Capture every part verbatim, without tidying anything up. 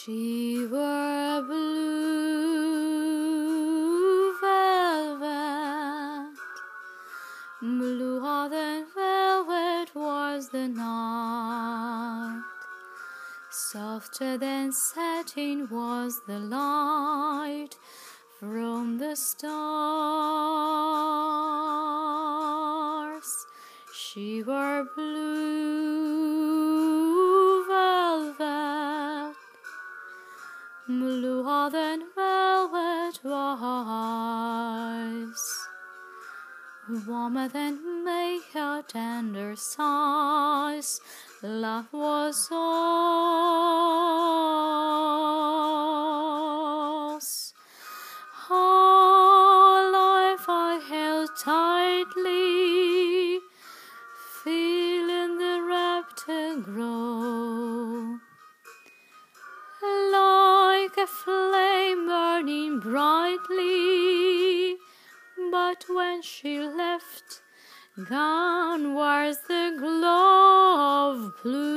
She wore blue velvet, bluer than velvet was the night, softer than satin was the light from the stars. She wore blue velvet, bluer than velvet was, warmer than May her tender sighs. Love was ours. All life I held tightly, feeling the rapture grow, like a flame burning brightly. But when she left, gone was the glow of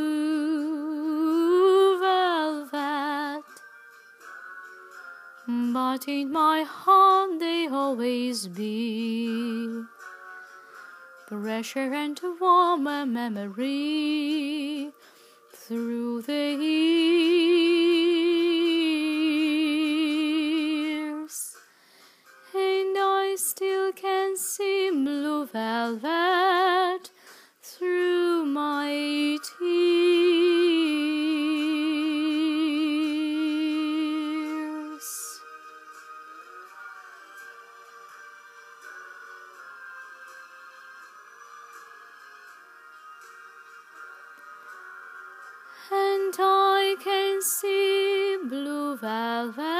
blue velvet. But in my heart they always be, pressure and warmer memory through the years. And I still can see blue velvet through my tears. And I can see blue velvet